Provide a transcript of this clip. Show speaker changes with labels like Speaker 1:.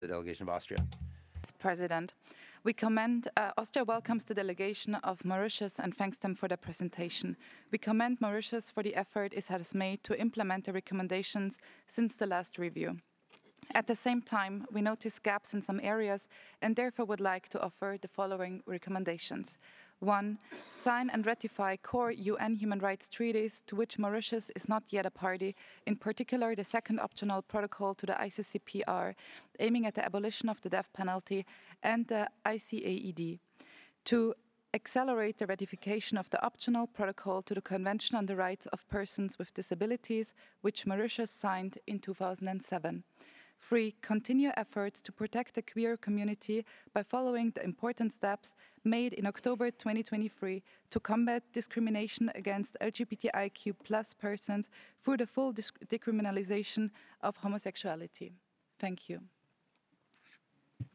Speaker 1: the delegation of Austria.
Speaker 2: President. We commend Austria welcomes the delegation of Mauritius and thanks them for their presentation. We commend Mauritius for the effort it has made to implement the recommendations since the last review. At the same time, we notice gaps in some areas and therefore would like to offer the following recommendations. 1. Sign and ratify core UN human rights treaties to which Mauritius is not yet a party, in particular the second optional protocol to the ICCPR, aiming at the abolition of the death penalty, and the ICAED. 2. Accelerate the ratification of the optional protocol to the Convention on the Rights of Persons with Disabilities, which Mauritius signed in 2007. 3. Continue efforts to protect the queer community by following the important steps made in October 2023 to combat discrimination against LGBTIQ+ persons through the full decriminalization of homosexuality. Thank you.